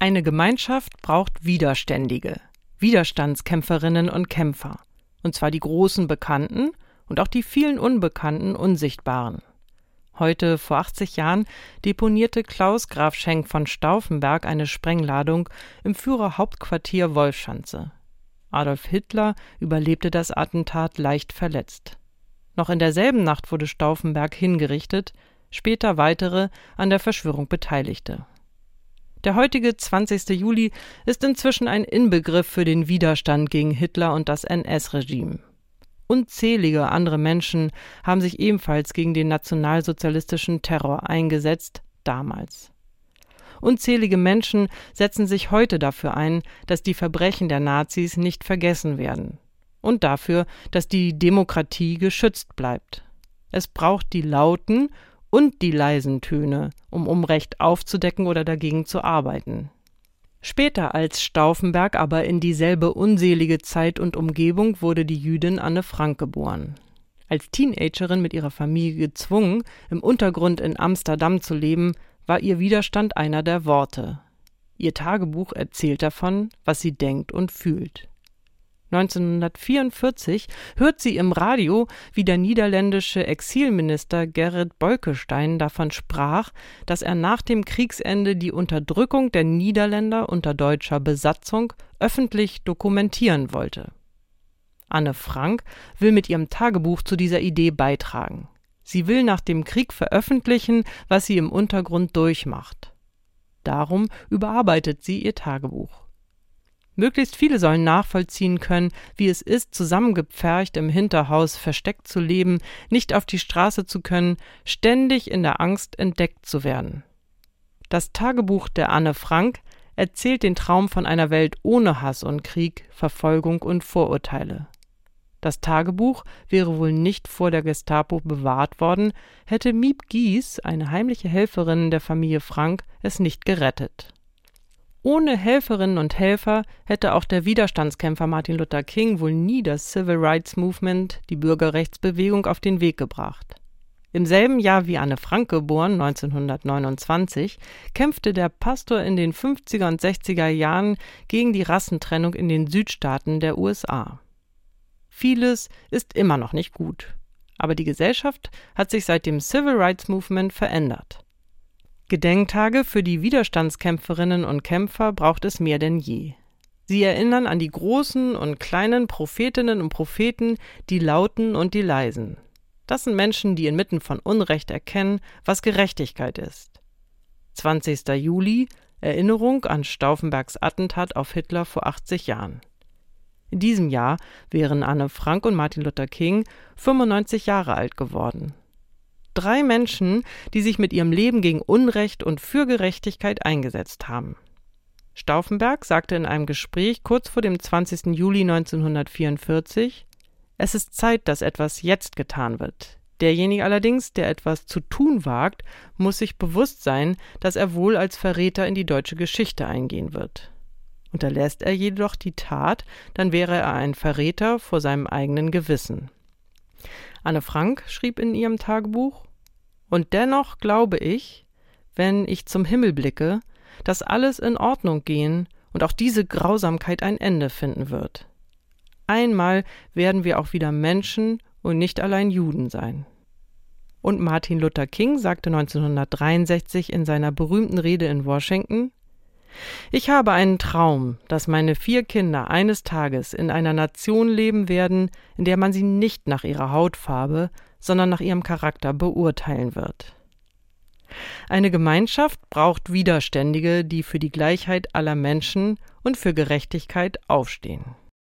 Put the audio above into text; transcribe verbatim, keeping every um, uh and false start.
Eine Gemeinschaft braucht Widerständige, Widerstandskämpferinnen und Kämpfer, und zwar die großen Bekannten und auch die vielen unbekannten, unsichtbaren. Heute, vor achtzig Jahren, deponierte Klaus Graf Schenk von Stauffenberg eine Sprengladung im Führerhauptquartier Wolfschanze. Adolf Hitler überlebte das Attentat leicht verletzt. Noch in derselben Nacht wurde Stauffenberg hingerichtet, später weitere an der Verschwörung Beteiligte. Der heutige zwanzigste Juli ist inzwischen ein Inbegriff für den Widerstand gegen Hitler und das N S-Regime. Unzählige andere Menschen haben sich ebenfalls gegen den nationalsozialistischen Terror eingesetzt, damals. Unzählige Menschen setzen sich heute dafür ein, dass die Verbrechen der Nazis nicht vergessen werden. Und dafür, dass die Demokratie geschützt bleibt. Es braucht die lauten und die leisen Töne, um Unrecht aufzudecken oder dagegen zu arbeiten. Später als Stauffenberg aber in dieselbe unselige Zeit und Umgebung wurde die Jüdin Anne Frank geboren. Als Teenagerin mit ihrer Familie gezwungen, im Untergrund in Amsterdam zu leben, war ihr Widerstand einer der Worte. Ihr Tagebuch erzählt davon, was sie denkt und fühlt. neunzehnhundertvierundvierzig hört sie im Radio, wie der niederländische Exilminister Gerrit Bolkestein davon sprach, dass er nach dem Kriegsende die Unterdrückung der Niederländer unter deutscher Besatzung öffentlich dokumentieren wollte. Anne Frank will mit ihrem Tagebuch zu dieser Idee beitragen. Sie will nach dem Krieg veröffentlichen, was sie im Untergrund durchmacht. Darum überarbeitet sie ihr Tagebuch. Möglichst viele sollen nachvollziehen können, wie es ist, zusammengepfercht im Hinterhaus versteckt zu leben, nicht auf die Straße zu können, ständig in der Angst entdeckt zu werden. Das Tagebuch der Anne Frank erzählt den Traum von einer Welt ohne Hass und Krieg, Verfolgung und Vorurteile. Das Tagebuch wäre wohl nicht vor der Gestapo bewahrt worden, hätte Miep Gies, eine heimliche Helferin der Familie Frank, es nicht gerettet. Ohne Helferinnen und Helfer hätte auch der Widerstandskämpfer Martin Luther King wohl nie das Civil Rights Movement, die Bürgerrechtsbewegung, auf den Weg gebracht. Im selben Jahr wie Anne Frank geboren, neunzehnhundertneunundzwanzig, kämpfte der Pastor in den fünfziger und sechziger Jahren gegen die Rassentrennung in den Südstaaten der U S A. Vieles ist immer noch nicht gut, aber die Gesellschaft hat sich seit dem Civil Rights Movement verändert. Gedenktage für die Widerstandskämpferinnen und Kämpfer braucht es mehr denn je. Sie erinnern an die großen und kleinen Prophetinnen und Propheten, die lauten und die leisen. Das sind Menschen, die inmitten von Unrecht erkennen, was Gerechtigkeit ist. zwanzigster Juli, Erinnerung an Stauffenbergs Attentat auf Hitler vor achtzig Jahren. In diesem Jahr wären Anne Frank und Martin Luther King fünfundneunzig Jahre alt geworden. Drei Menschen, die sich mit ihrem Leben gegen Unrecht und für Gerechtigkeit eingesetzt haben. Stauffenberg sagte in einem Gespräch kurz vor dem zwanzigsten Juli neunzehnhundertvierundvierzig: Es ist Zeit, dass etwas jetzt getan wird. Derjenige allerdings, der etwas zu tun wagt, muss sich bewusst sein, dass er wohl als Verräter in die deutsche Geschichte eingehen wird. Unterlässt er jedoch die Tat, dann wäre er ein Verräter vor seinem eigenen Gewissen. Anne Frank schrieb in ihrem Tagebuch: Und dennoch glaube ich, wenn ich zum Himmel blicke, dass alles in Ordnung gehen und auch diese Grausamkeit ein Ende finden wird. Einmal werden wir auch wieder Menschen und nicht allein Juden sein. Und Martin Luther King sagte neunzehnhundertdreiundsechzig in seiner berühmten Rede in Washington: Ich habe einen Traum, dass meine vier Kinder eines Tages in einer Nation leben werden, in der man sie nicht nach ihrer Hautfarbe, sondern nach ihrem Charakter beurteilen wird. Eine Gemeinschaft braucht Widerständige, die für die Gleichheit aller Menschen und für Gerechtigkeit aufstehen.